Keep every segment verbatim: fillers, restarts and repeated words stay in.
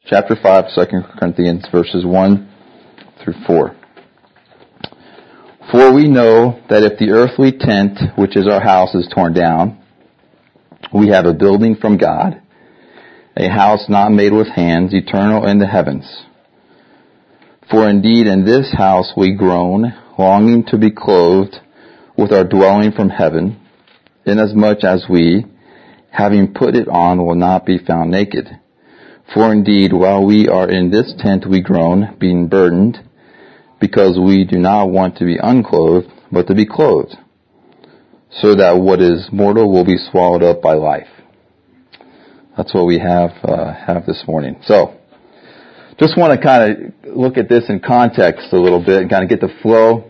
chapter five, Second Corinthians, verses one through four. For we know that if the earthly tent, which is our house, is torn down, we have a building from God, a house not made with hands, eternal in the heavens. For indeed in this house we groan, longing to be clothed with our dwelling from heaven, inasmuch as we, having put it on, will not be found naked. For indeed, while we are in this tent we groan, being burdened, because we do not want to be unclothed, but to be clothed, so that what is mortal will be swallowed up by life. That's what we have uh, have this morning. So, just want to kind of look at this in context a little bit and kind of get the flow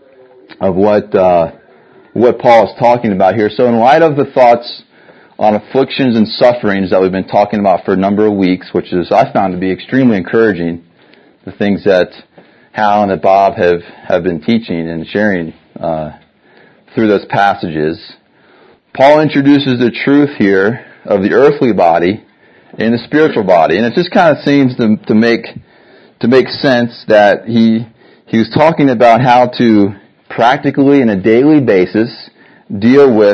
of what uh, what Paul is talking about here. So, in light of the thoughts on afflictions and sufferings that we've been talking about for a number of weeks, which is I found to be extremely encouraging, the things that Hal and that Bob have, have been teaching and sharing uh, through those passages, Paul introduces the truth here of the earthly body and the spiritual body. And it just kind of seems to, to make to make sense that he he was talking about how to practically on a daily basis deal with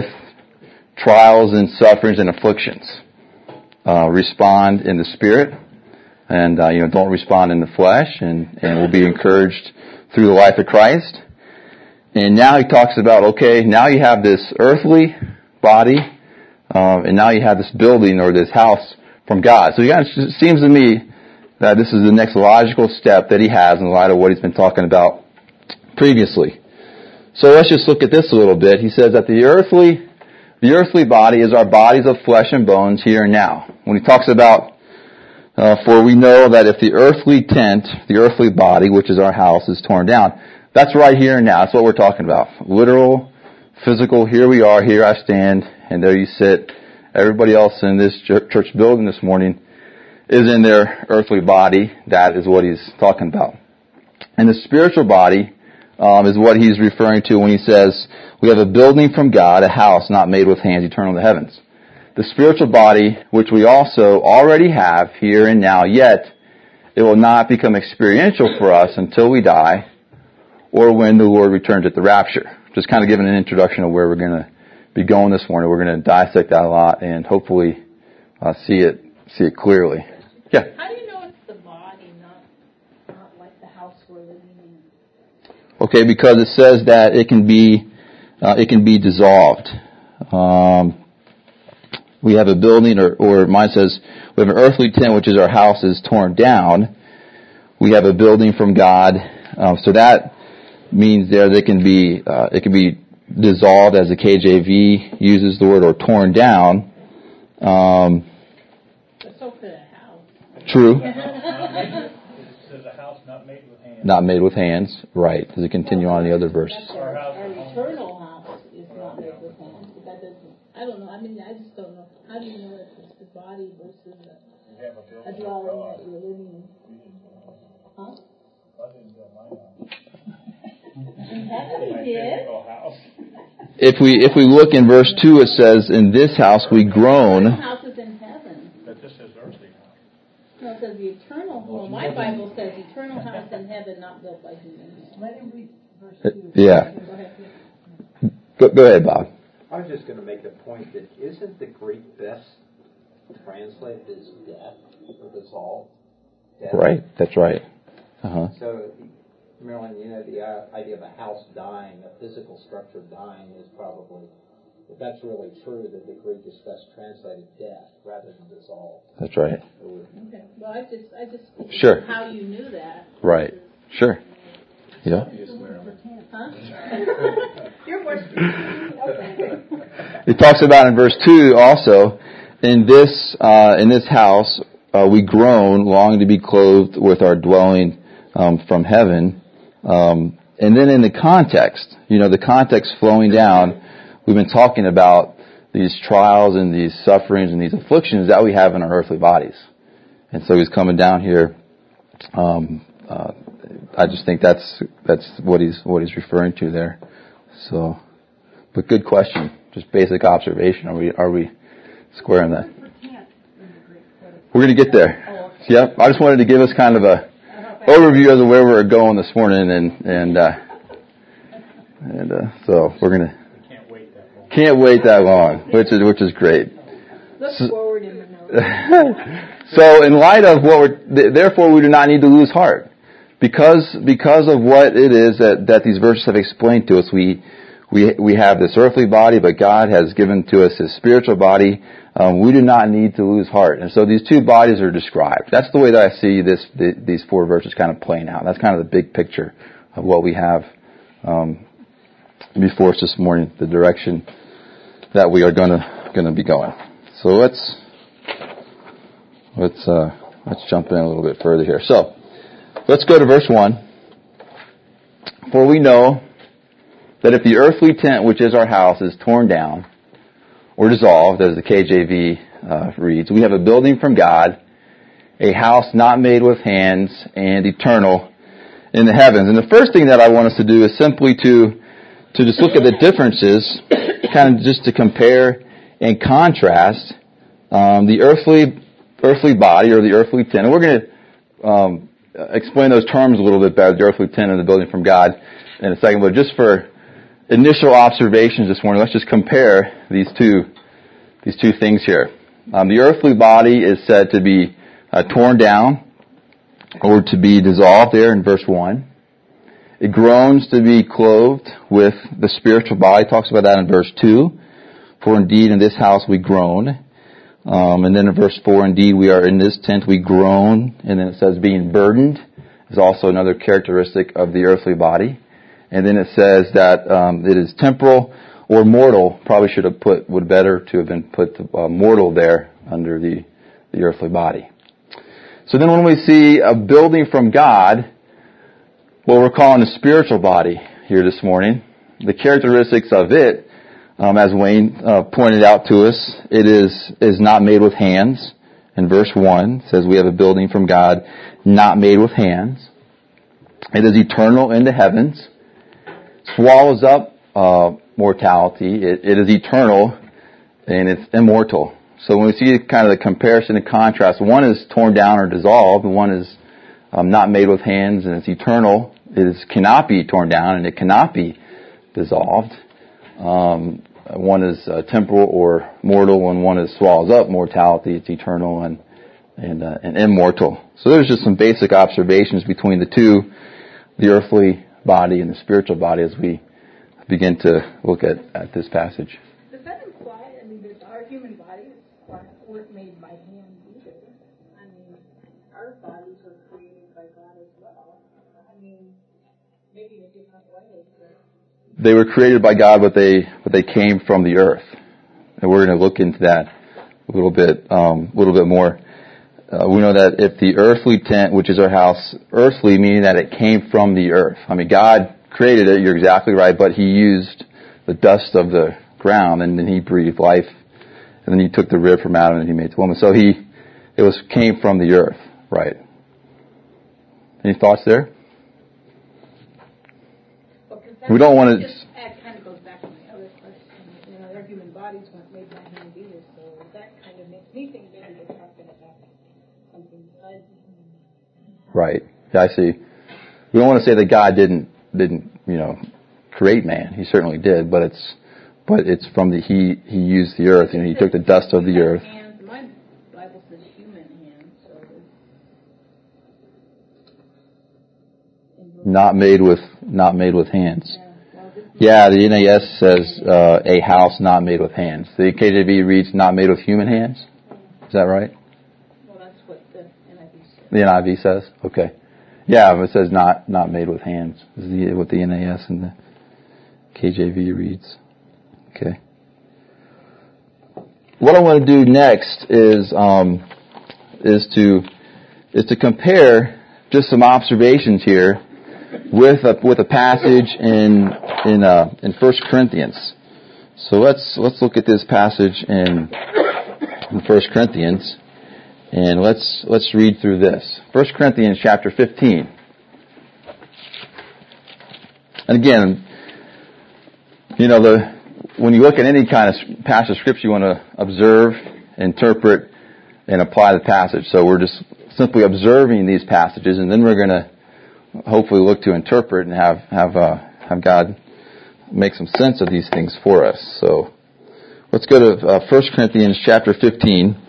trials and sufferings and afflictions. Uh, respond in the spirit. And, uh, you know, don't respond in the flesh, and, and will be encouraged through the life of Christ. And now he talks about, okay, now you have this earthly body, um, and now you have this building or this house from God. So it seems to me that this is the next logical step that he has in light of what he's been talking about previously. So let's just look at this a little bit. He says that the earthly, the earthly body is our bodies of flesh and bones here and now. When he talks about Uh, for we know that if the earthly tent, the earthly body, which is our house, is torn down, that's right here and now. That's what we're talking about. Literal, physical, here we are, here I stand, and there you sit. Everybody else in this church building this morning is in their earthly body. That is what he's talking about. And the spiritual body um, is what he's referring to when he says, we have a building from God, a house not made with hands, eternal in the heavens. The spiritual body, which we also already have here and now, yet it will not become experiential for us until we die or when the Lord returns at the rapture. Just kind of giving an introduction of where we're going to be going this morning. We're going to dissect that a lot and hopefully uh, see it see it clearly. Yeah? How do you know it's the body, not, not like the house we're living in? Okay, because it says that it can be uh, it can be dissolved. Um We have a building, or, or mine says, we have an earthly tent, which is our house, is torn down. We have a building from God. Um, so that means there that can be, uh, it can be dissolved, as the K J V uses the word, or torn down. Um, but so could a house. True. It says a house not made with hands. Not made with hands, right. Does it continue on in the other verses? Our, our eternal house is not made with hands, but that doesn't, I don't know, I mean, I just don't know. How do you know if it's the body versus a, a dwelling that you're living in? Huh? In heaven he did. If we if we look in verse two, it says, in this house we groan. The house is in heaven. That just says earthly house. No, it says the eternal home. My Bible says eternal house in heaven, not built by human hands. Let him read verse Uh, two. yeah. Go ahead. Go, go ahead, Bob. I was just going to make the point that isn't the Greek best translated as death or dissolved? Death. Right, that's right. Uh-huh. So, Marilyn, you know, the uh, idea of a house dying, a physical structure dying is probably, if that's really true, that the Greek is best translated death rather than dissolved. That's right. Okay. Well, I just, I just, Sure. how you knew that. Right. Sure. Yeah. Huh? You're more okay. It talks about in verse two also, in this uh, in this house uh, we groan, longing to be clothed with our dwelling um, from heaven. Um, and then in the context, you know, the context flowing down, we've been talking about these trials and these sufferings and these afflictions that we have in our earthly bodies. And so he's coming down here. Um, uh, I just think that's that's what he's what he's referring to there. So, but good question. Just basic observation. Are we are we squaring that? We're going to get there. Yep. I just wanted to give us kind of a overview as to where we're going this morning, and and uh, and uh, so we're gonna Can't wait that long. can't wait that long, which is which is great. Look So- forward in the notes. So, in light of what we're, th- therefore, we do not need to lose heart, because because of what it is that that these verses have explained to us. We we we have this earthly body, but God has given to us His spiritual body. Um, we do not need to lose heart, and so these two bodies are described. That's the way that I see this the, these four verses kind of playing out. That's kind of the big picture of what we have um, before us this morning. The direction that we are going to going to be going. So let's let's uh, let's jump in a little bit further here. So let's go to verse one. For we know that if the earthly tent which is our house is torn down or dissolved, as the K J V uh, reads, we have a building from God, a house not made with hands, and eternal in the heavens. And the first thing that I want us to do is simply to to just look at the differences, kind of just to compare and contrast um, the earthly earthly body or the earthly tent. And we're going to um, explain those terms a little bit better, the earthly tent and the building from God, in a second. But just for initial observations this morning, let's just compare these two these two things here. Um, the earthly body is said to be uh, torn down or to be dissolved there in verse one. It groans to be clothed with the spiritual body. It talks about that in verse two. For indeed in this house we groan. Um, and then in verse four, indeed we are in this tent we groan. And then it says being burdened is also another characteristic of the earthly body. And then it says that um, it is temporal or mortal. Probably should have put, would better to have been put uh, mortal there under the, the earthly body. So then when we see a building from God, what we're calling the spiritual body here this morning, the characteristics of it, um, as Wayne uh, pointed out to us, it is is not made with hands. In verse one, it says we have a building from God not made with hands. It is eternal in the heavens. Swallows up uh, mortality. It, it is eternal and it's immortal. So when we see kind of the comparison and contrast, one is torn down or dissolved, and one is um, not made with hands, and it's eternal. It is, cannot be torn down and it cannot be dissolved. Um, one is uh, temporal or mortal, and one is swallows up mortality. It's eternal and and, uh, and immortal. So there's just some basic observations between the two, the earthly body and the spiritual body, as we begin to look at, at this passage. Does that imply, I mean, that our human bodies weren't made by hand either? I mean, our bodies were created by God as well. I mean, maybe in a different way. But They were created by God, but they but they came from the earth, and we're going to look into that a little bit, um, a little bit more. Uh, we know that if the earthly tent, which is our house, earthly meaning that it came from the earth. I mean, God created it. You're exactly right, but He used the dust of the ground, and then He breathed life, and then He took the rib from Adam and He made the woman. So He, it was came from the earth, right? Any thoughts there? Well, 'cause We don't want to. just that kind of goes back to my other question. You know, our human bodies weren't made by hand either, so that kind of makes me think maybe they're talking about something besides the human. Right. Yeah, I see. We don't want to say that God didn't didn't you know create man. He certainly did, but it's but it's from the he he used the earth. You know, He took the dust of the earth. Hands, my Bible says human hands, so it's Not made with not made with hands. yeah, well, this is Yeah, the N A S says uh, a house not made with hands. The K J V reads not made with human hands. Is that right? well, that's what the N I V says. The N I V says. Okay. Yeah, it says not not made with hands. This is the, what the N A S and the K J V reads. Okay. What I want to do next is um, is to is to compare just some observations here with a with a passage in in uh, in First Corinthians. So let's let's look at this passage in in First Corinthians, and let's let's read through this. First Corinthians chapter fifteen. And again, you know, the when you look at any kind of passage of Scripture, you want to observe, interpret, and apply the passage. So we're just simply observing these passages, and then we're going to hopefully look to interpret and have have uh, have God make some sense of these things for us. So let's go to uh, First Corinthians chapter fifteen,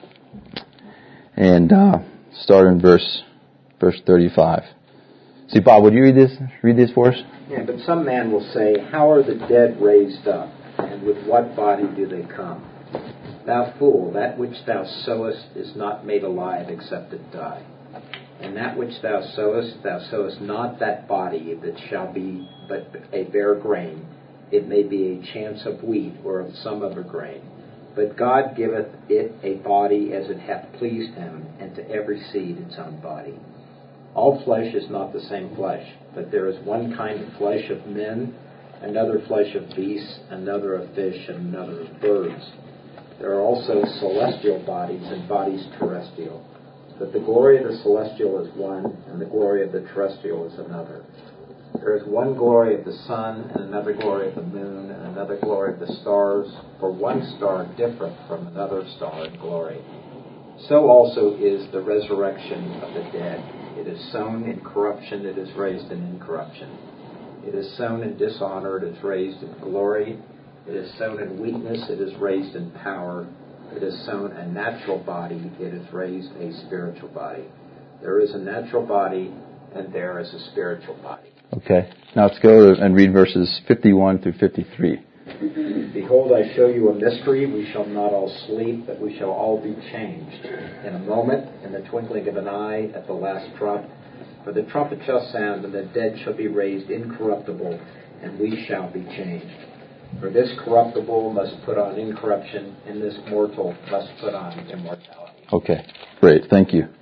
and uh, start in verse verse thirty-five. See, Bob, would you read this? Read this for us? Yeah, but some man will say, how are the dead raised up, and with what body do they come? Thou fool, that which thou sowest is not made alive except it die. And that which thou sowest, thou sowest not that body that shall be but a bare grain. It may be a chance of wheat or of some other grain. But God giveth it a body as it hath pleased him, and to every seed its own body. All flesh is not the same flesh, but there is one kind of flesh of men, another flesh of beasts, another of fish, and another of birds. There are also celestial bodies and bodies terrestrial. But the glory of the celestial is one, and the glory of the terrestrial is another. There is one glory of the sun, and another glory of the moon, and another glory of the stars, for one star differeth from another star in glory. So also is the resurrection of the dead. It is sown in corruption, it is raised in incorruption. It is sown in dishonor, it is raised in glory. It is sown in weakness, it is raised in power. It is sown a natural body, it is raised a spiritual body. There is a natural body, and there is a spiritual body. Okay. Now let's go and read verses fifty-one through fifty-three. Behold, I show you a mystery. We shall not all sleep, but we shall all be changed. In a moment, in the twinkling of an eye, at the last trump. For the trumpet shall sound, and the dead shall be raised incorruptible, and we shall be changed. For this corruptible must put on incorruption, and this mortal must put on immortality. Okay, great. Thank you.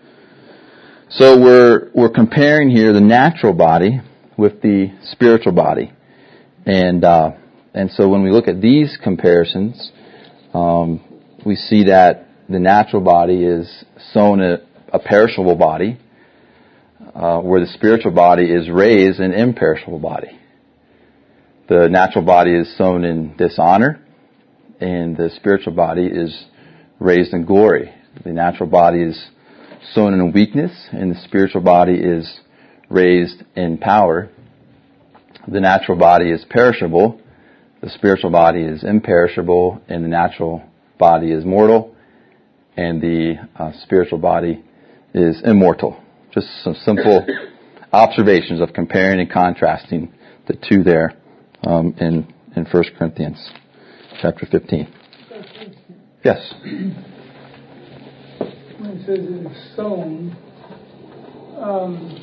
So we're we're comparing here the natural body with the spiritual body, and uh, and so when we look at these comparisons, um, we see that the natural body is sown a, a perishable body, uh, where the spiritual body is raised an imperishable body. The natural body is sown in dishonor, and the spiritual body is raised in glory. The natural body is sown in weakness, and the spiritual body is raised in power. The natural body is perishable, the spiritual body is imperishable, and the natural body is mortal, and the uh, spiritual body is immortal. Just some simple observations of comparing and contrasting the two there um, in in First Corinthians chapter fifteen. Yes. When it says it's sown, um,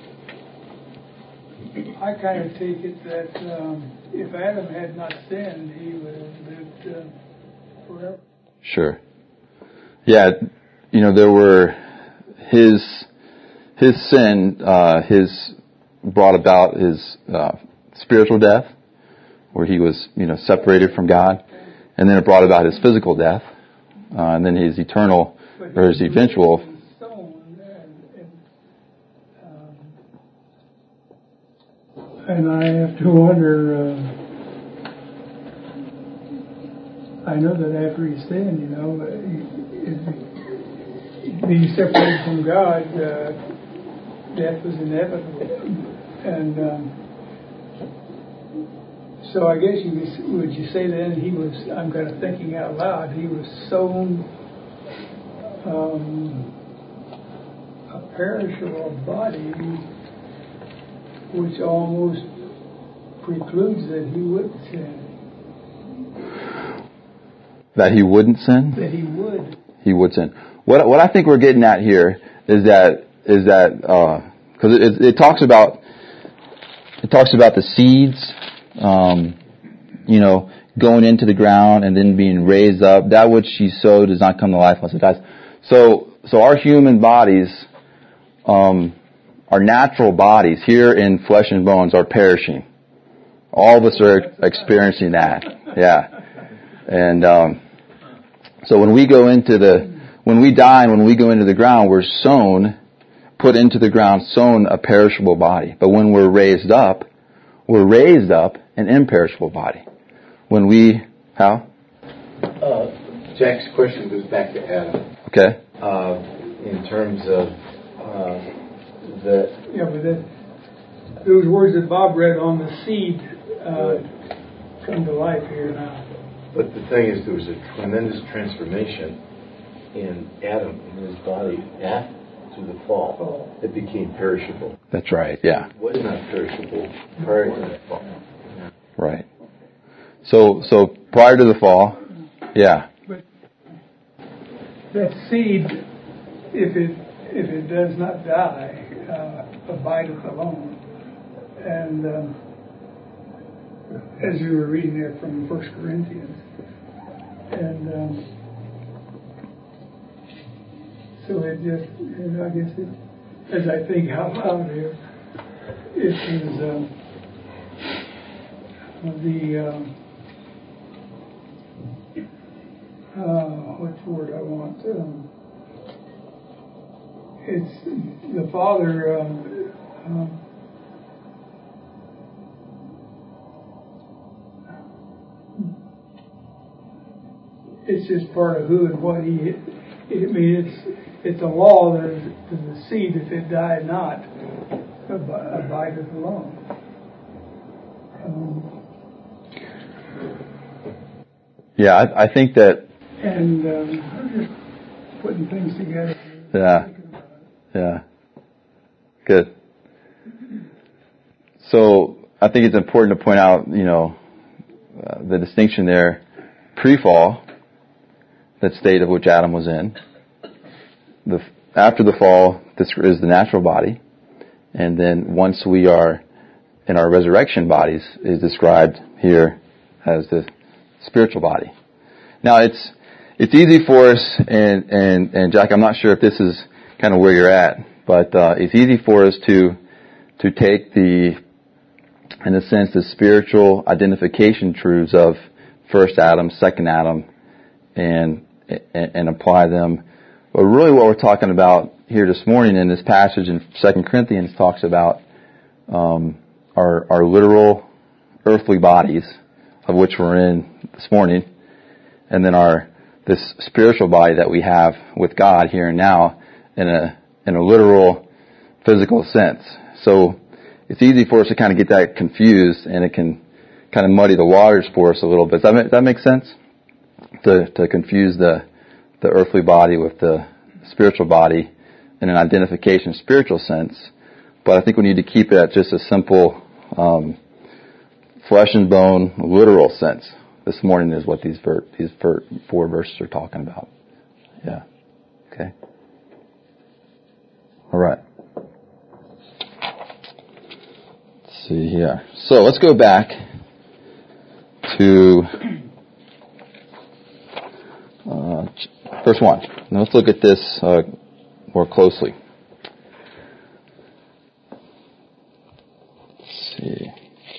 I kind of take it that um, if Adam had not sinned, he would have lived uh, forever. Sure. Yeah, you know, there were his his sin, uh, his brought about his uh, spiritual death, where he was, you know, separated from God, and then it brought about his physical death, uh, and then his eternal or his eventual. And I have to wonder, uh, I know that after he sinned, you know, he, being separated from God, uh, death was inevitable. And um, so I guess you would you say then he was, I'm kind of thinking out loud, he was sown um, a perishable body, which almost precludes that he would sin. That he wouldn't sin? That he would. He would sin. What what I think we're getting at here is that is that because uh, it, it talks about it talks about the seeds, um, you know, going into the ground and then being raised up. That which she sowed does not come to life unless it dies. So so our human bodies. Um, Our natural bodies here in flesh and bones are perishing. All of us are experiencing that. Yeah. And um, so when we go into the, when we die and when we go into the ground, we're sown, put into the ground, sown a perishable body. But when we're raised up, we're raised up an imperishable body. When we, how? Uh, Jack's question goes back to Adam. Okay. Uh, in terms of uh, the... Yeah, but that, those words that Bob read on the seed uh, come to life here now. But the thing is, there was a tremendous transformation in Adam, in his body, after the fall. Oh. It became perishable. That's right, yeah. It was not perishable prior to the fall. Yeah. Right. So, so prior to the fall, yeah. But that seed, if it if it does not die, uh, abideth alone. And um, as you were reading there from First Corinthians, and um, so it just, and I guess it, as I think out loud here, it is um, the um, uh, what's the word I want? Um, it's the Father. Um, um, It's just part of who and what he. I mean, it's it's a law that is, the seed, if it die not, abideth alone. Um, yeah, I, I think that. And um, I'm just putting things together. Yeah. Yeah. Good. So I think it's important to point out, you know, uh, the distinction there, pre-fall. That state of which Adam was in. The, after the fall, this is the natural body. And then once we are in our resurrection bodies, is described here as the spiritual body. Now it's it's easy for us, and, and, and Jack, I'm not sure if this is kind of where you're at, but uh, it's easy for us to to take the, in a sense, the spiritual identification truths of first Adam, second Adam, and and apply them. But really what we're talking about here this morning in this passage in Second Corinthians talks about um, our, our literal earthly bodies, of which we're in this morning, and then our this spiritual body that we have with God here and now in a in a literal physical sense. So it's easy for us to kind of get that confused, and it can kind of muddy the waters for us a little bit. Does that make, does that make sense? To, to confuse the the earthly body with the spiritual body in an identification spiritual sense. But I think we need to keep it at just a simple um, flesh and bone literal sense. This morning is what these ver- these ver- four verses are talking about. Yeah. Okay. All right. Let's see here. So let's go back to Uh, verse one. Now let's look at this uh, more closely. Let's see.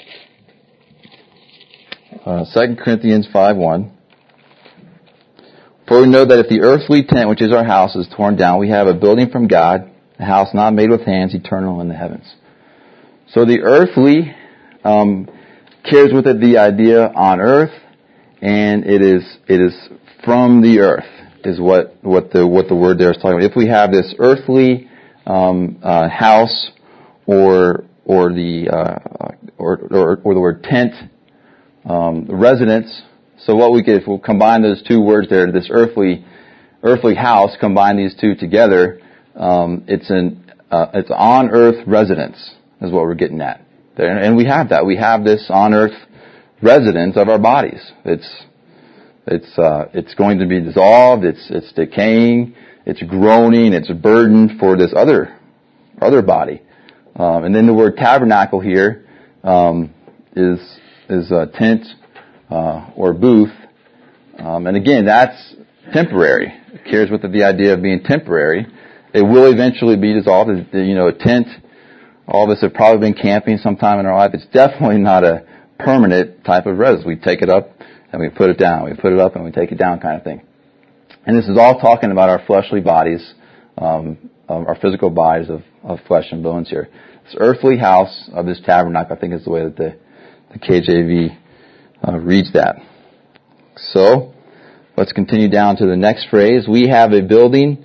Uh, Second Corinthians five one. For we know that if the earthly tent, which is our house, is torn down, we have a building from God, a house not made with hands, eternal in the heavens. So the earthly um, carries with it the idea on earth, and it is it is from the earth is what what the what the word there is talking about. If we have this earthly um, uh, house, or or the uh, or, or or the word tent, um, residence. So what we get if we combine those two words there, this earthly earthly house, combine these two together, um, it's an uh, it's on earth residence is what we're getting at there, and we have that. We have this on earth residence of our bodies. It's It's uh, it's going to be dissolved. It's it's decaying. It's groaning. It's burdened for this other other body. Um, and then the word tabernacle here um, is is a tent uh, or booth. Um, and again, that's temporary. It carries with it the idea of being temporary. It will eventually be dissolved. You know, a tent. All of us have probably been camping sometime in our life. It's definitely not a permanent type of residence. We take it up and we put it down. We put it up and we take it down kind of thing. And this is all talking about our fleshly bodies, um, our physical bodies of, of flesh and bones here. This earthly house of this tabernacle, I think is the way that the, the K J V uh, reads that. So, let's continue down to the next phrase. We have a building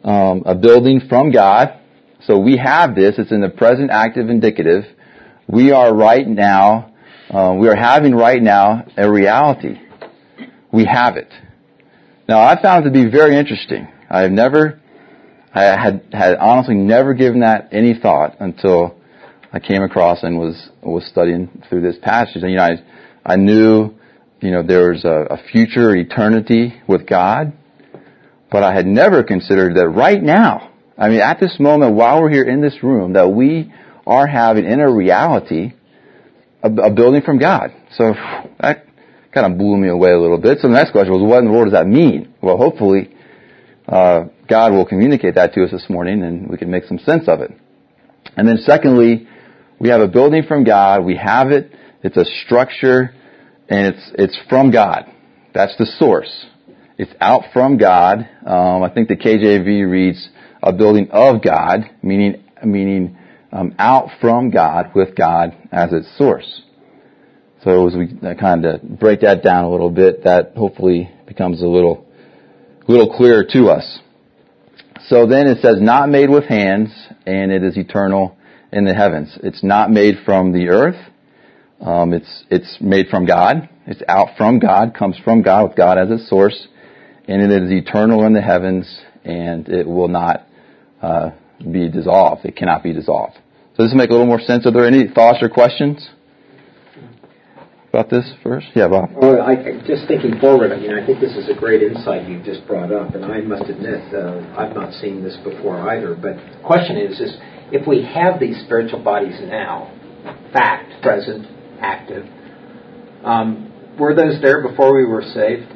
um, a building from God. So we have this. It's in the present active indicative. We are right now, uh, we are having right now a reality. We have it. Now, I found it to be very interesting. I have never, I had, had honestly never given that any thought until I came across and was, was studying through this passage. And, you know, I, I knew, you know, there was a, a future eternity with God, but I had never considered that right now, I mean, at this moment, while we're here in this room, that we are having in a reality a, a building from God. So that kind of blew me away a little bit. So the next question was, what in the world does that mean? Well, hopefully, uh, God will communicate that to us this morning and we can make some sense of it. And then secondly, we have a building from God. We have it. It's a structure and it's, it's from God. That's the source. It's out from God. Um, I think the K J V reads a building of God, meaning, meaning, um, out from God with God as its source. So as we kind of break that down a little bit, that hopefully becomes a little, little clearer to us. So then it says, not made with hands, and it is eternal in the heavens. It's not made from the earth. Um, it's, it's made from God. It's out from God, comes from God with God as its source, and it is eternal in the heavens, and it will not, uh, be dissolved. It cannot be dissolved. So does this make a little more sense? Are there any thoughts or questions about this first? Yeah, Bob. Well, I, just thinking forward, I mean, I think this is a great insight you've just brought up, and I must admit, uh, I've not seen this before either. But the question is, is if we have these spiritual bodies now, fact, present, active, um, were those there before we were saved?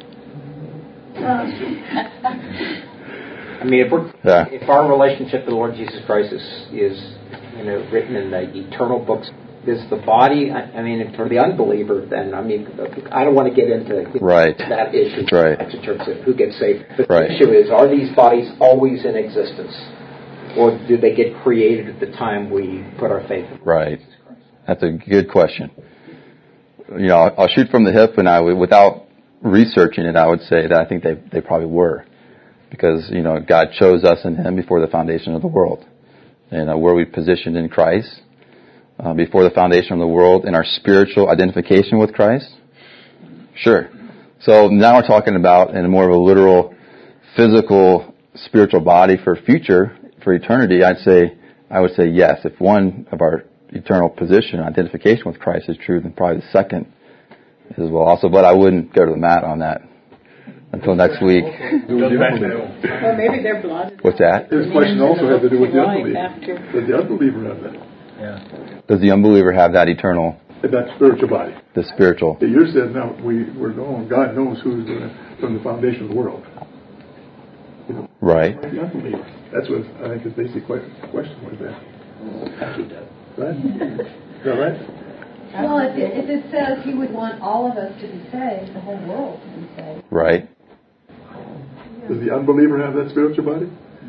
I mean, if we're, yeah. if our relationship to the Lord Jesus Christ is, is, you know, written in the eternal books, is the body, I mean, for the unbeliever, then, I mean, I don't want to get into right. that issue. Right. That's in terms of who gets saved. But right. the issue is, are these bodies always in existence? Or do they get created at the time we put our faith in Right. Jesus Christ? That's a good question. You know, I'll, I'll shoot from the hip, and I would, without researching it, I would say that I think they, they probably were. Because, you know, God chose us in Him before the foundation of the world. And uh, where we positioned in Christ, Uh, before the foundation of the world, in our spiritual identification with Christ? Sure. So now we're talking about in a more of a literal, physical, spiritual body for future, for eternity. I'd say, I would say yes. If one of our eternal position, identification with Christ is true, then probably the second is as well also. But I wouldn't go to the mat on that until next week. Well, maybe their blood. What's that? This question also has to do with the unbeliever. Does the unbeliever have that? Yeah. Does the unbeliever have that eternal, that spiritual body? The spiritual. You said now we we're known. God knows who's gonna, from the foundation of the world. You know, right. The unbeliever. That's what I think is basically quite a question with that. Right? Is that right? Well, if it, if it says He would want all of us to be saved, the whole world to be saved. Right. Does the unbeliever have that spiritual body?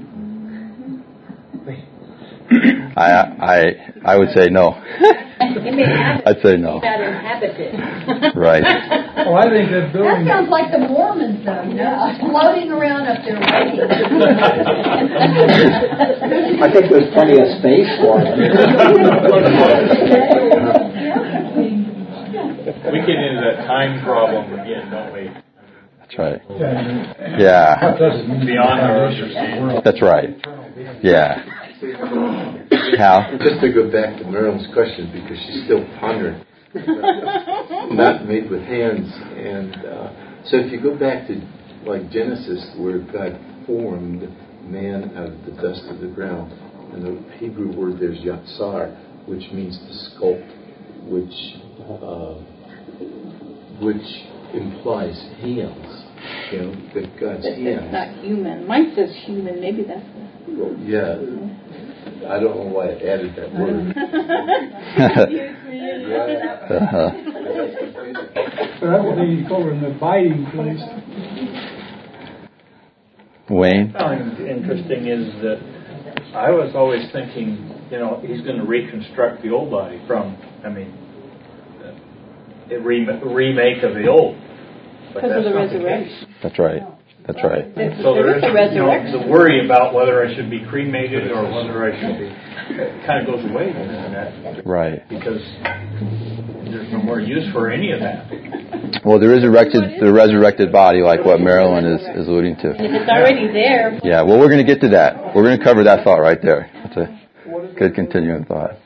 I I I would say no. I'd say no. Not inhabited. Right. Well, I think that building. That sounds like the Mormons, though, you know, floating around up there waiting. I think there's plenty of space for it. We get into that time problem again, don't we? That's right. Yeah. Beyond our understanding. That's right. Yeah. How? Just to go back to Marilyn's question, because she's still pondering. Not made with hands. And uh, so if you go back to like Genesis, where God formed man out of the dust of the ground, and the Hebrew word there's yatsar, which means to sculpt, which uh, which implies hands. You know, that God's That, hands. that's not human. Mine says human. Maybe that's the... Well, yeah. I don't know why I added that word. uh-huh. That would be covering the biting place. Wayne? What I found interesting is that I was always thinking, you know, He's going to reconstruct the old body from, I mean, a re- remake of the old. Because of the resurrection. That's right. That's right. So there is, you know, the worry about whether I should be cremated or whether I should be, it kind of goes away, doesn't it? Right. Because there's no more use for any of that. Well, there is a resurrected, the resurrected body, like what Marilyn is, is alluding to. And if it's already there. Yeah, well, we're going to get to that. We're going to cover that thought right there. That's a good continuing thought.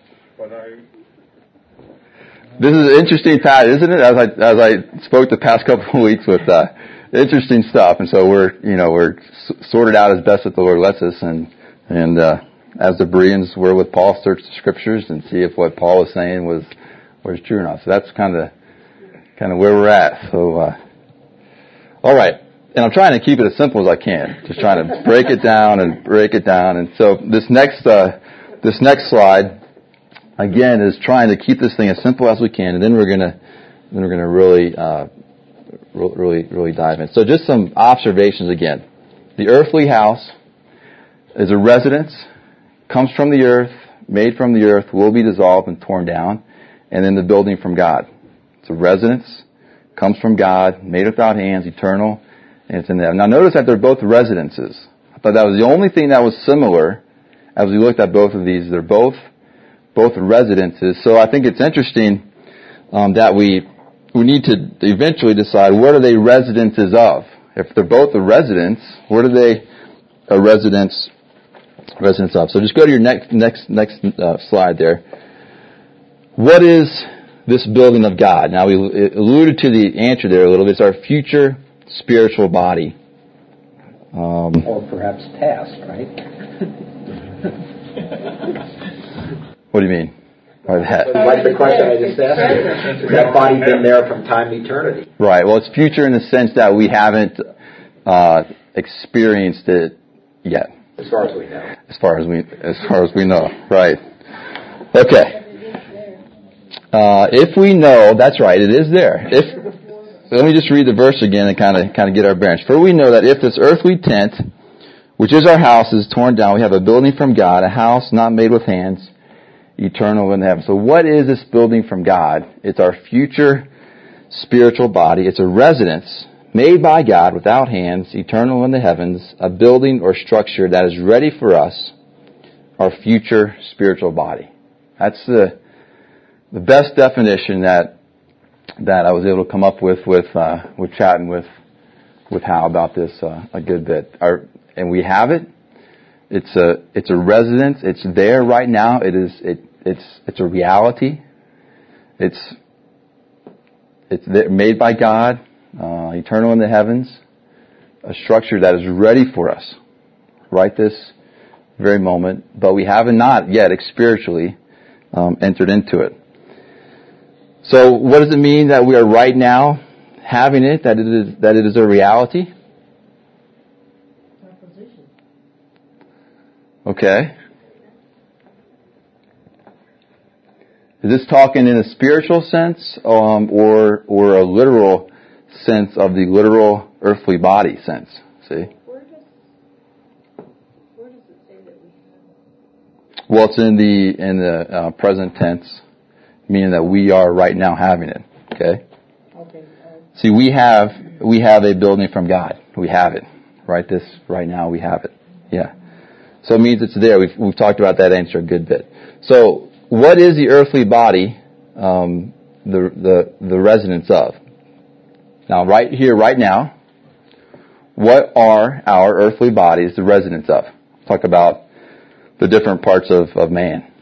This is an interesting passage, isn't it? As I as I spoke the past couple of weeks with uh, interesting stuff, and so we're you know we're s- sorted out as best that the Lord lets us, and and uh, as the Bereans were with Paul, search the Scriptures and see if what Paul was saying was was true or not. So that's kind of kind of where we're at. So, uh, all right, and I'm trying to keep it as simple as I can, just trying to break it down and break it down. And so this next uh, this next slide. Again, is trying to keep this thing as simple as we can, and then we're gonna, then we're gonna really, uh, really, really dive in. So, just some observations again. The earthly house is a residence, comes from the earth, made from the earth, will be dissolved and torn down, and then the building from God. It's a residence, comes from God, made without hands, eternal, and it's in there. Now, notice that they're both residences. I thought that was the only thing that was similar as we looked at both of these. They're both. both residences. So I think it's interesting um, that we we need to eventually decide what are they residences of. If they're both a residence, what are they a residence residence of? So just go to your next next next uh, slide there. What is this building of God? Now we alluded to the answer there a little bit. It's our future spiritual body. Um, or perhaps past, right? What do you mean by that? Like the question I just asked you. Has that body been there from time to eternity? Right. Well, it's future in the sense that we haven't uh, experienced it yet. As far as we know. As far as we, as far as we know. Right. Okay. Uh, if we know, that's right, it is there. If let me just read the verse again and kind of kind of get our bearings. For we know that if this earthly tent, which is our house, is torn down, we have a building from God, a house not made with hands, eternal in heaven. So what is this building from God? It's our future spiritual body. It's a residence made by God without hands, eternal in the heavens, a building or structure that is ready for us, our future spiritual body. That's the the best definition that that I was able to come up with with uh, with chatting with with Hal about this uh, a good bit. Our, and we have it. It's a it's a residence. It's there right now. It is it it's it's a reality. It's it's made by God, uh, eternal in the heavens, a structure that is ready for us right this very moment. But we have not yet spiritually um, entered into it. So, what does it mean that we are right now having it? That it is that it is a reality. Okay. Is this talking in a spiritual sense, um, or or a literal sense of the literal earthly body sense? See. Where does where does it say that we have it? Well, it's in the in the uh, present tense, meaning that we are right now having it. Okay. Okay. See, we have we have a building from God. We have it right this right now. We have it. Yeah. So it means it's there. We've we've talked about that answer a good bit. So. What is the earthly body, um, the, the the residence of? Now, right here, right now, what are our earthly bodies the residence of? Talk about the different parts of, of man.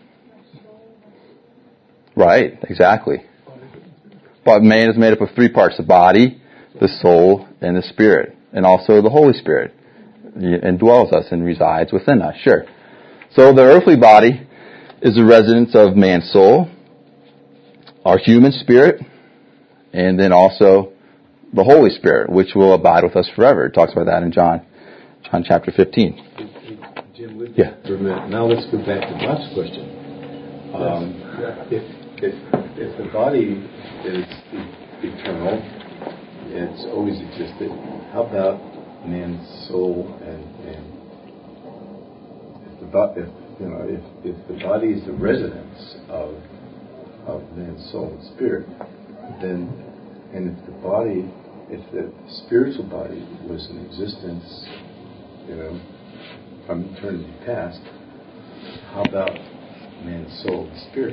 Right, exactly. But man is made up of three parts: the body, the soul, and the spirit, and also the Holy Spirit indwells us and resides within us. Sure. So the earthly body is the residence of man's soul, our human spirit, and then also the Holy Spirit, which will abide with us forever. It talks about that in John, John chapter fifteen. Jim, would yeah. For a minute. Now let's go back to Bob's question. Um, if, if if the body is eternal, it's always existed. How about man's soul and and if the body? If, You know, if, if the body is the residence of of man's soul and spirit, then, and if the body if the spiritual body was in existence, you know, from eternity past, how about man's soul and spirit?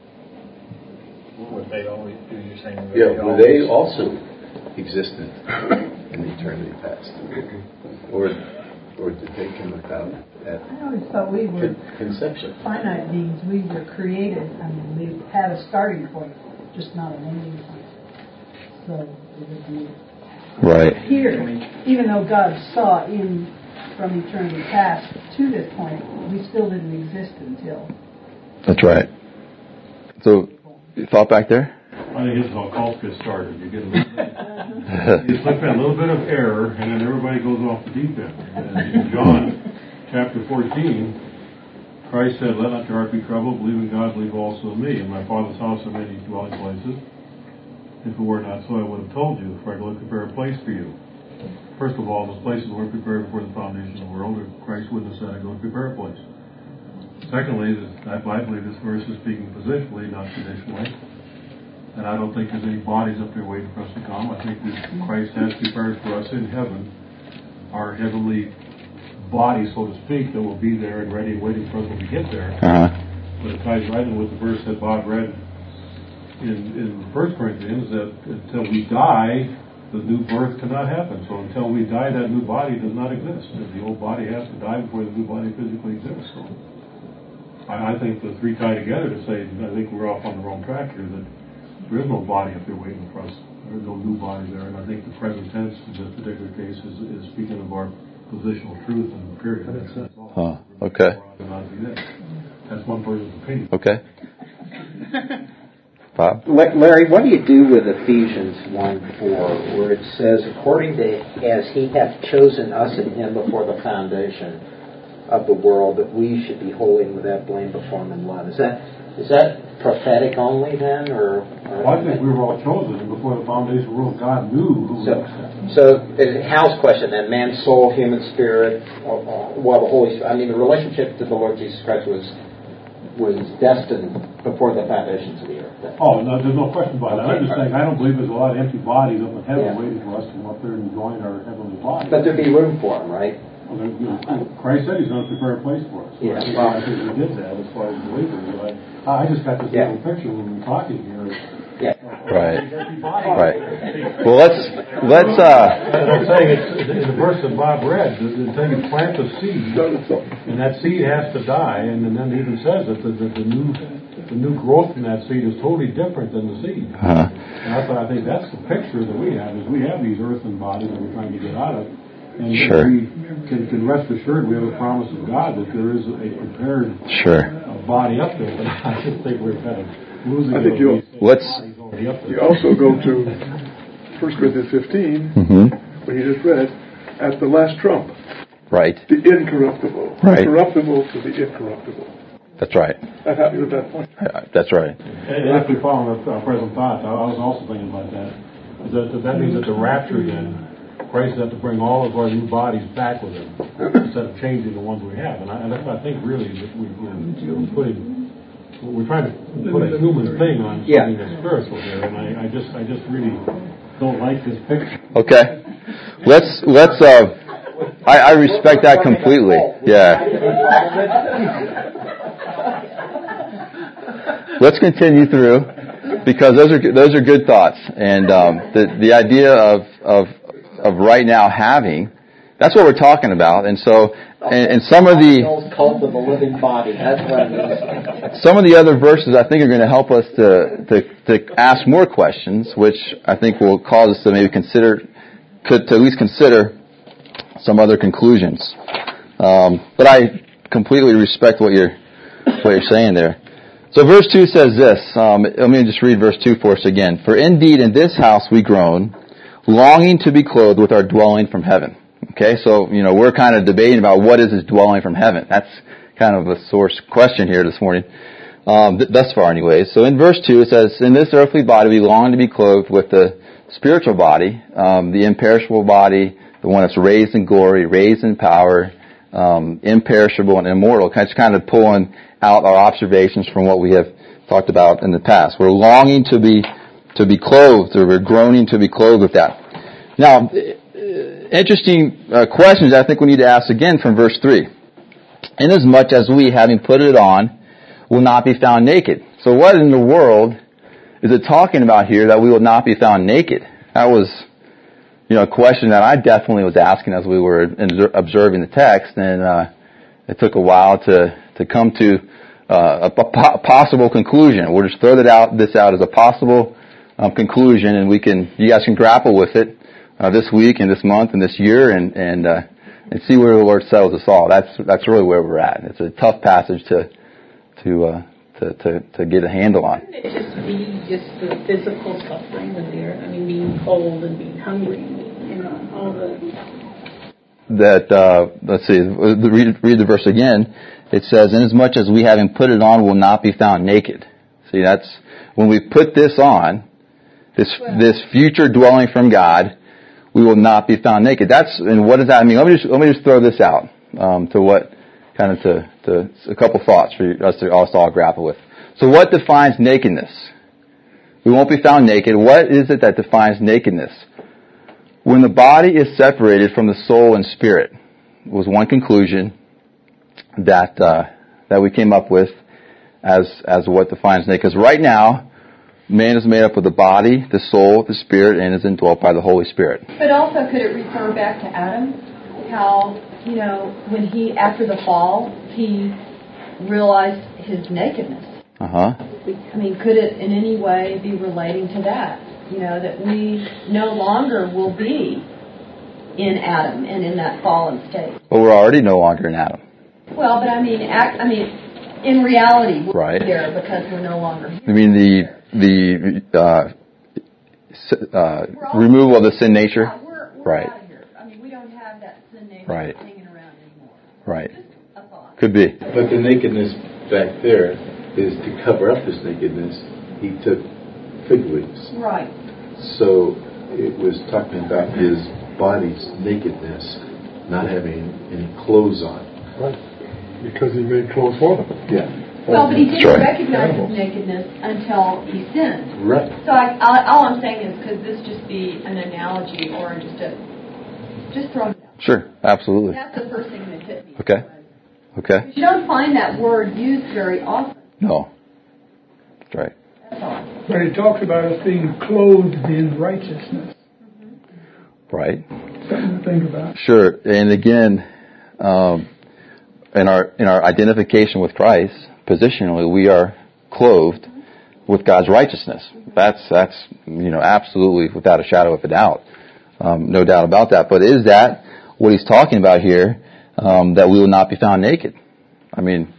Would they always do you saying? Yeah, were they also existent in eternity past, or or did they come about at I always thought we were con- conception? finite beings. We were created. I mean, we had a starting point, just not an ending point. So it would be Right. here, even though God saw in from eternity past to this point, we still didn't exist until. That's right. So, you thought back there? I think this is how cults get started. You get a little bit, you slip in a little bit of error, and then everybody goes off the deep end. And in John chapter fourteen, Christ said, "Let not your heart be troubled. Believe in God, believe also in me. In my Father's house are many dwelling places. If it were not so, I would have told you, for I go to prepare a place for you." First of all, those places weren't prepared before the foundation of the world, or Christ wouldn't have said, "I go to prepare a place." Secondly, I believe this verse is speaking positionally, not traditionally. And I don't think there's any bodies up there waiting for us to come. I think that Christ has prepared for us in heaven our heavenly body, so to speak, that will be there and ready and waiting for us when we get there. Uh-huh. But it ties right in with the verse that Bob read in, in First Corinthians, that until we die, the new birth cannot happen. So until we die, that new body does not exist. And the old body has to die before the new body physically exists. So I, I think the three tie together to say, I think we're off on the wrong track here, that there is no body up there waiting for us. There is no new body there. And I think the present tense in this particular case is, is speaking of our positional truth and period. That's, that's all. Huh. Okay. That's one person's opinion. Okay. Bob? Larry, what do you do with Ephesians one four, where it says, according to as he hath chosen us in him before the foundation of the world, that we should be holy and without blame before him in love? Is that is that prophetic only then, or? or well, I think we were all chosen, and before the foundation of the world, God knew who so, we were. So, is Hal's question then, man's soul, human spirit, or, or, well, the Holy Spirit, I mean, the relationship to the Lord Jesus Christ was was destined before the foundations of the earth. Oh, no, there's no question about that. I'm just saying, I don't believe there's a lot of empty bodies up in heaven Yeah. waiting for us to come up there and join our heavenly body. But there'd be room for them, right? Well, there, you know, Christ said he's going to prepare a place for us. Yeah. I think, I think we did that as far as believers. But I, I just got this Yeah. little picture when we were talking here. Yeah. Right. Right. Well, let's, let's, uh... I'm saying it's in the verse that Bob read, until you plant the seed, and that seed has to die, and then it even says that the, the, the new the new growth in that seed is totally different than the seed. Uh-huh. And I thought, I think that's the picture that we have, is we have these earthen bodies that we're trying to get out of. And Sure. we can, can rest assured we have a promise of God that there is a prepared Sure. uh, body up there. But I just think we're kind of losing I think it. you'll- Let's... You also go to First Corinthians fifteen, Mm-hmm. what you just read, at the last trump. Right. The incorruptible. Right. Corruptible to the incorruptible. That's right. That happened at that point. Yeah, that's right. And if we follow our present thoughts, I was also thinking about that. Is that, that, that means that the rapture then, Christ has to bring all of our new bodies back with him instead of changing the ones we have. And I, and I think really that we, we're putting, we're trying to put a human thing on something Yeah. that's spiritual here. And I, I just, I just really don't like this picture. Okay. Let's, let's, uh, I, I respect that completely. Yeah. Let's continue through, because those are those are good thoughts, and um, the the idea of of of right now having, that's what we're talking about, and so and, and some of the cult of the living body. That's what it is. some of the other verses I think are going to help us to to to ask more questions, which I think will cause us to maybe consider, could to at least consider some other conclusions. Um, but I completely respect what you're what you're saying there. So verse two says this. Um, let me just read verse two for us again. For indeed in this house we groan, longing to be clothed with our dwelling from heaven. Okay, so, you know, we're kind of debating about what is this dwelling from heaven. That's kind of a source question here this morning, um, th- thus far anyways. So in verse two it says, in this earthly body we long to be clothed with the spiritual body, um, the imperishable body, the one that's raised in glory, raised in power, um, imperishable and immortal. It's kind of pulling out our observations from what we have talked about in the past. We're longing to be to be clothed, or we're groaning to be clothed with that. Now, interesting uh, questions I think we need to ask again from verse three. Inasmuch as we, having put it on, will not be found naked. So what in the world is it talking about here that we will not be found naked? That was, you know, a question that I definitely was asking as we were observing the text, and uh, it took a while to, to come to uh, a, a possible conclusion. We'll just throw that out, this out as a possible um, conclusion, and we can, you guys can grapple with it uh, this week and this month and this year, and and uh, and see where the Lord settles us all. That's that's really where we're at. It's a tough passage to to uh, to, to to get a handle on. Wouldn't it just be just the physical suffering when they're, I mean, being cold and being hungry, you know, all the. That uh, let's see, read, read the verse again. It says, "Inasmuch as we, having put it on, will not be found naked." See, that's when we put this on, this well, this future dwelling from God, we will not be found naked. That's, and what does that mean? Let me just let me just throw this out um, to what kind of to, to a couple thoughts for us to us all grapple with. So, what defines nakedness? We won't be found naked. What is it that defines nakedness? When the body is separated from the soul and spirit, was one conclusion that uh, that we came up with as as what defines naked. Because right now, man is made up of the body, the soul, the spirit, and is indwelt by the Holy Spirit. But also, could it refer back to Adam? How, you know, when he, after the fall, he realized his nakedness. Uh-huh. I mean, could it in any way be relating to that? You know, that we no longer will be in Adam and in that fallen state. Well, we're already no longer in Adam. Well, but I mean, act, I mean, in reality, we're right there because we're no longer here. I mean, the the uh, uh, removal of the sin nature. Yeah, we're, we're right. out of here. I mean, we don't have that sin nature right. hanging around anymore. Right. Just a thought. Could be. But the nakedness back there is to cover up his nakedness. He took fig leaves. Right. So it was talking about his body's nakedness, not having any clothes on. Right. Because he made clothes for them. Yeah. Well, but he didn't right. recognize his nakedness until he sinned. Right. So I, I, all I'm saying is, could this just be an analogy or just a, just throw it out? Sure, absolutely. That's the first thing that hit me. Okay. Okay. You don't find that word used very often. No. That's right. That's all. But it talks about us being clothed in righteousness. Mm-hmm. Right. Something to think about. Sure. And again, um, in our in our identification with Christ, positionally, we are clothed with God's righteousness. That's that's you know absolutely without a shadow of a doubt, um, no doubt about that. But is that what he's talking about here? Um, that we will not be found naked. I mean,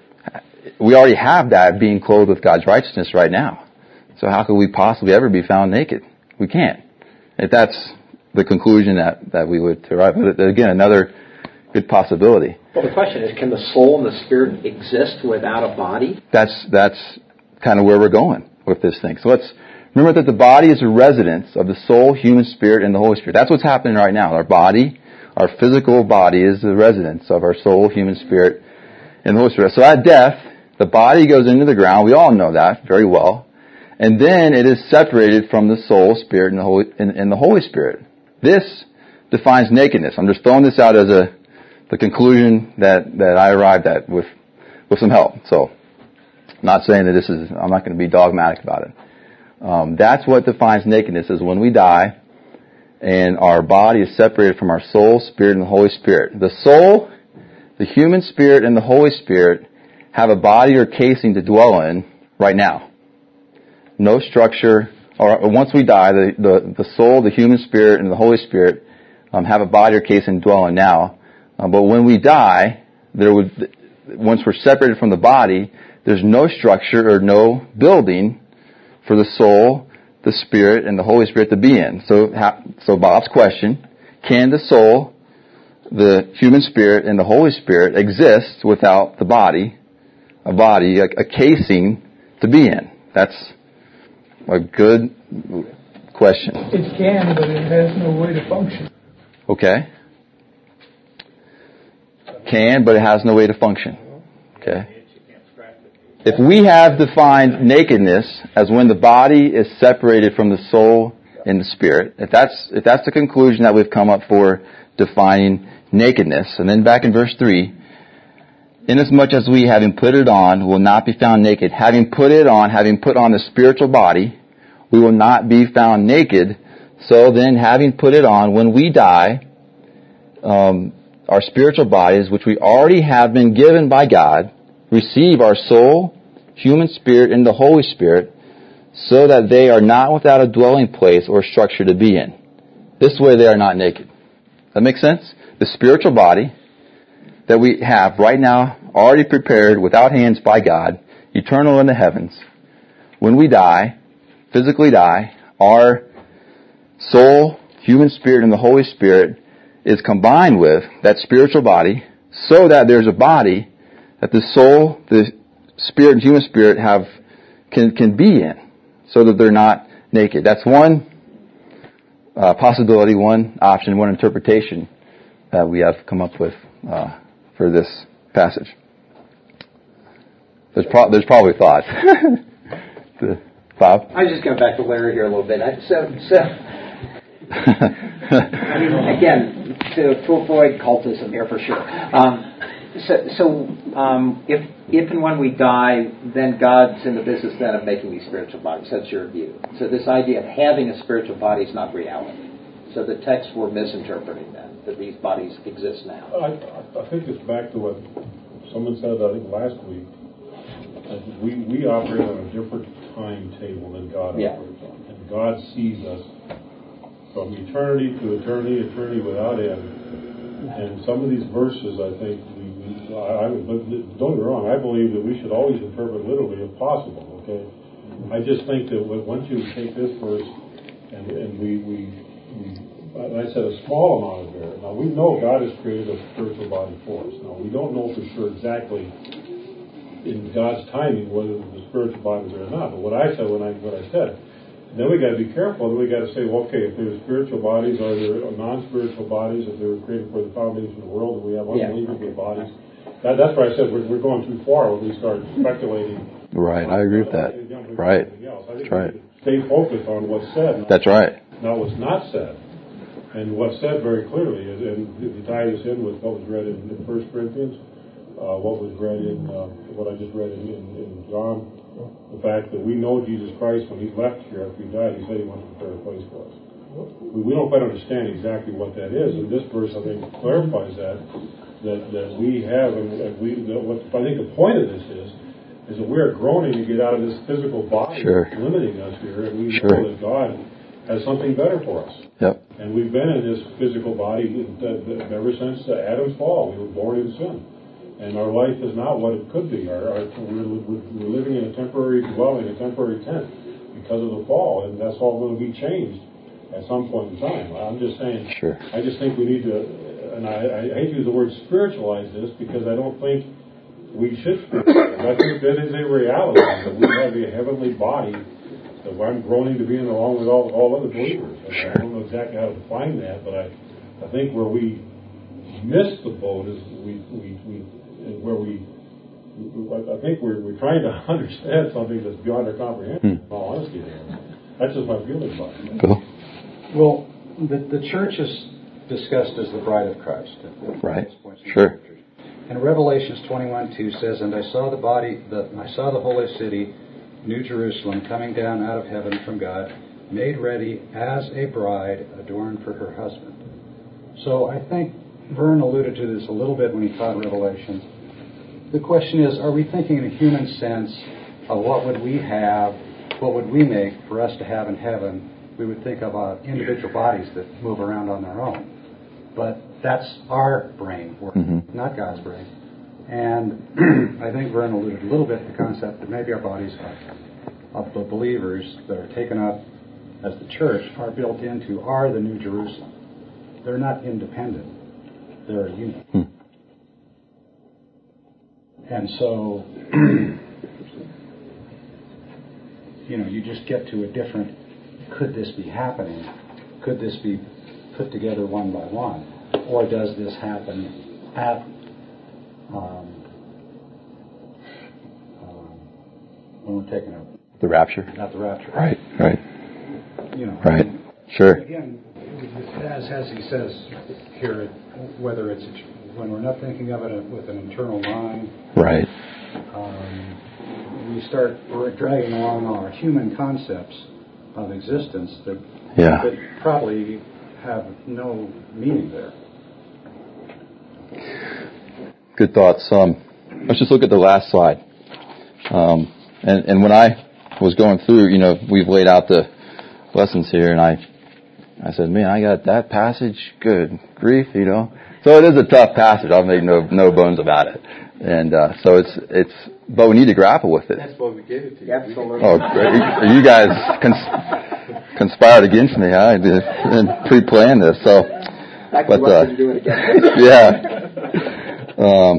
we already have that being clothed with God's righteousness right now. So how could we possibly ever be found naked? We can't. If that's the conclusion that, that we would derive. But again, another good possibility. Well, the question is, can the soul and the spirit exist without a body? That's that's kind of where we're going with this thing. So let's remember that the body is a residence of the soul, human spirit, and the Holy Spirit. That's what's happening right now. Our body, our physical body, is the residence of our soul, human spirit, and the Holy Spirit. So at death, the body goes into the ground. We all know that very well. And then it is separated from the soul, spirit, and the Holy, and, and the Holy Spirit. This defines nakedness. I'm just throwing this out as a the conclusion that, that I arrived at with with some help. So, I'm not saying that this is, I'm not going to be dogmatic about it. Um, that's what defines nakedness, is when we die and our body is separated from our soul, spirit, and the Holy Spirit. The soul, the human spirit, and the Holy Spirit have a body or casing to dwell in right now. No structure, or once we die, the, the, the soul, the human spirit, and the Holy Spirit um, have a body or casing to dwell in now. Um, but when we die, there would, once we're separated from the body, there's no structure or no building for the soul, the spirit, and the Holy Spirit to be in. So, so Bob's question: can the soul, the human spirit, and the Holy Spirit exist without the body, a body, a, a casing to be in? That's a good question. It can, but it has no way to function. Okay. Can, but it has no way to function. Okay. If we have defined nakedness as when the body is separated from the soul, in the Spirit, if that's if that's the conclusion that we've come up for defining nakedness, and then back in verse three, inasmuch as we, having put it on, will not be found naked. Having put it on, having put on the spiritual body, we will not be found naked. So then, having put it on, when we die, um, our spiritual bodies, which we already have been given by God, receive our soul, human spirit, and the Holy Spirit, so that they are not without a dwelling place or structure to be in. This way they are not naked. That makes sense? The spiritual body that we have right now, already prepared without hands by God, eternal in the heavens. When we die, physically die, our soul, human spirit, and the Holy Spirit is combined with that spiritual body so that there's a body that the soul, the spirit, and human spirit have can, can be in so that they're not naked. That's one uh, possibility, one option, one interpretation that we have come up with uh, for this passage. There's, pro- there's probably thought. the, Bob? I was just going back to Larry here a little bit. I, so, so I mean, again, to, to avoid cultism here for sure. Um, so, so um, if if and when we die, then God's in the business then of making these spiritual bodies. That's your view. So this idea of having a spiritual body is not reality. So the texts were misinterpreting then, that these bodies exist now. I, I think it's back to what someone said, I think, last week. We, we operate on a different timetable than God yeah. operates on. And God sees us from eternity to eternity, eternity without end. And some of these verses, I think, we, we I, I, don't get me wrong, I believe that we should always interpret literally if possible, okay? I just think that once you take this verse and, and we, we, we, I said a small amount of air. Now, we know God has created a spiritual body for us. Now, we don't know for sure exactly in God's timing whether the spiritual bodies are or not. But what I said when I what I said, then we got to be careful. Then we got to say, well, okay, if there's spiritual bodies, are there non-spiritual bodies? If they were created for the foundation of the world, and we have unbelievable yeah. bodies, that, that's where I said we're, we're going too far when we start speculating. Right, I agree with that. Right, that's right. Stay focused on what's said. That's right. Not what's not said. And what's said very clearly is, and if you tie this in with what was read in, in First Corinthians. Uh, what was read in, uh, what I just read in, in, in John, the fact that we know Jesus Christ when He left here after He died, He said He wants to prepare a place for us. We, we don't quite understand exactly what that is, and this verse, I think, clarifies that, that, that we have, and, and we, that what I think the point of this is, is that we're groaning to get out of this physical body sure. that's limiting us here, and we sure. know that God has something better for us. Yep. And we've been in this physical body ever since Adam's fall. We were born in sin. And our life is not what it could be. Our, our, we're, we're living in a temporary dwelling, a temporary tent, because of the fall, and that's all going to be changed at some point in time. I'm just saying, sure. I just think we need to, and I, I hate to use the word spiritualize this, because I don't think we should spiritualize. I think that is a reality, that we have a heavenly body that I'm groaning to be in along with all, all other believers. And sure. I don't know exactly how to define that, but I, I think where we miss the boat is we, we, we where we, I think we're, we're trying to understand something that's beyond our comprehension, hmm. in all honesty. That's just my feeling about it. Cool. Well, the, the church is discussed as the bride of Christ. Right. Sure. And Revelations twenty-one two says, "And I saw the body, the, I saw the holy city, New Jerusalem, coming down out of heaven from God, made ready as a bride adorned for her husband." So I think Vern alluded to this a little bit when he taught Revelations. The question is, are we thinking in a human sense of what would we have, what would we make for us to have in heaven? We would think of uh, individual bodies that move around on their own. But that's our brain work, mm-hmm. not God's brain. And I think Vern alluded a little bit to the concept that maybe our bodies of the believers that are taken up as the church are built into are the New Jerusalem. They're not independent. They're a unit. Hmm. And so, you know, you just get to a different, could this be happening? Could this be put together one by one? Or does this happen at um, um, when we're taken up? The rapture. At the rapture. Right, right. You know, right. Sure. Again, as, as he says here, whether it's when we're not thinking of it with an internal mind, right? Um, we start dragging along our human concepts of existence that, yeah. that probably have no meaning there. Good thoughts. Um, let's just look at the last slide. Um, and, and when I was going through, you know, we've laid out the lessons here, and I, I said, man, I got that passage. Good grief, you know. So it is a tough passage. I'll make no no bones about it. And uh, so it's it's, but we need to grapple with it. That's why we gave it to you. Absolutely. Oh, are you guys cons- conspired against me? Huh? I didn't pre-plan this, so. But uh, to do it again. Yeah. Um,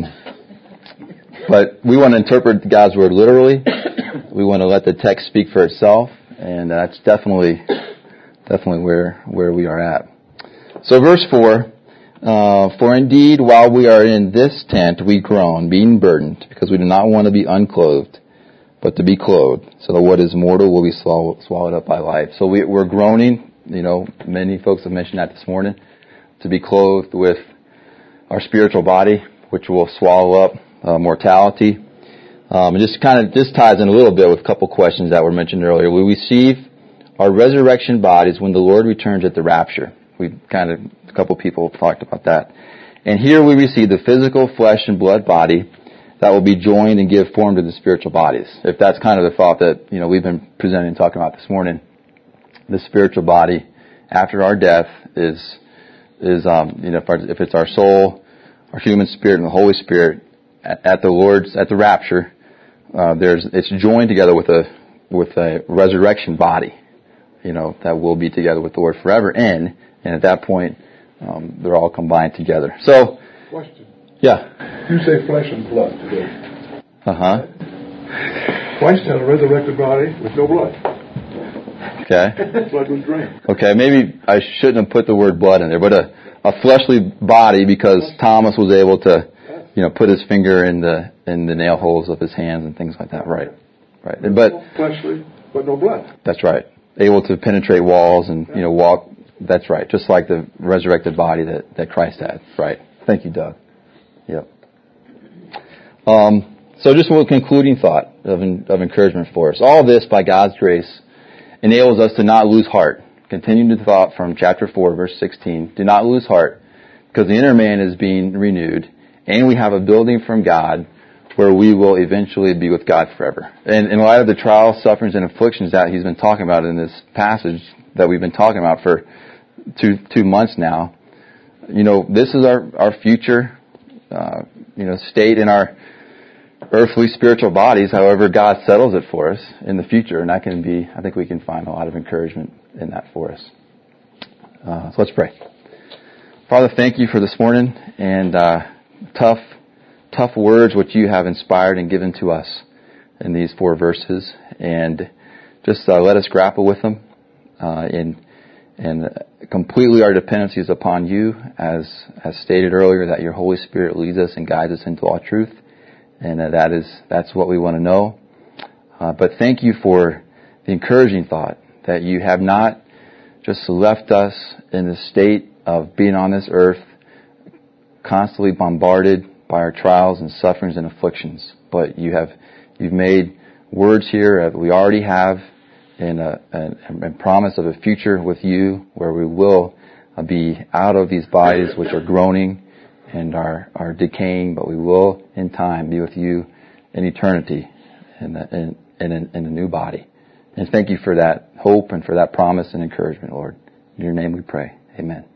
but we want to interpret God's word literally. We want to let the text speak for itself, and that's definitely definitely where where we are at. So, verse four. Uh, for indeed, while we are in this tent, we groan, being burdened, because we do not want to be unclothed, but to be clothed, so that what is mortal will be swallowed, swallowed up by life. So we, we're groaning. You know, many folks have mentioned that this morning. To be clothed with our spiritual body, which will swallow up uh, mortality. Um, and just kind of this ties in a little bit with a couple questions that were mentioned earlier. We receive our resurrection bodies when the Lord returns at the rapture. We kind of a couple people have talked about that. And here we receive the physical flesh and blood body that will be joined and give form to the spiritual bodies. If that's kind of the thought that, you know, we've been presenting and talking about this morning, the spiritual body after our death is is um, you know if, our, if it's our soul, our human spirit, and the Holy Spirit at, at the Lord's at the rapture, uh, there's it's joined together with a with a resurrection body, you know, that will be together with the Lord forever. And and at that point, um, they're all combined together. So, question. Yeah. You say flesh and blood today. Uh huh. Christ had a resurrected body with no blood. Okay. Blood was drained. Okay, maybe I shouldn't have put the word blood in there, but a, a fleshly body, because Thomas was able to, you know, put his finger in the in the nail holes of his hands and things like that. Right. Right. But fleshly, but no blood. That's right. Able to penetrate walls and, you know, walk. That's right. Just like the resurrected body that, that Christ had. Right. Thank you, Doug. Yep. Um, so just a concluding thought of, of encouragement for us. All this, by God's grace, enables us to not lose heart. Continuing the thought from chapter four, verse sixteen. Do not lose heart, because the inner man is being renewed, and we have a building from God where we will eventually be with God forever. And in light of the trials, sufferings, and afflictions that he's been talking about in this passage that we've been talking about for two two months now, you know, this is our, our future, uh, you know, state in our earthly spiritual bodies, however God settles it for us in the future. And that can be, I think we can find a lot of encouragement in that for us. Uh, so let's pray. Father, thank you for this morning and uh, tough, tough words which you have inspired and given to us in these four verses. And just uh, let us grapple with them uh, and, and completely our dependency is upon you, as, as stated earlier, that your Holy Spirit leads us and guides us into all truth. And uh, that is, that's what we want to know. Uh, but thank you for the encouraging thought that you have not just left us in the state of being on this earth, constantly bombarded by our trials and sufferings and afflictions. But you have, you've made words here that we already have and a, a, a promise of a future with you where we will uh, be out of these bodies which are groaning and are, are decaying, but we will in time be with you in eternity in, the, in, in, in a new body. And thank you for that hope and for that promise and encouragement, Lord. In your name we pray. Amen.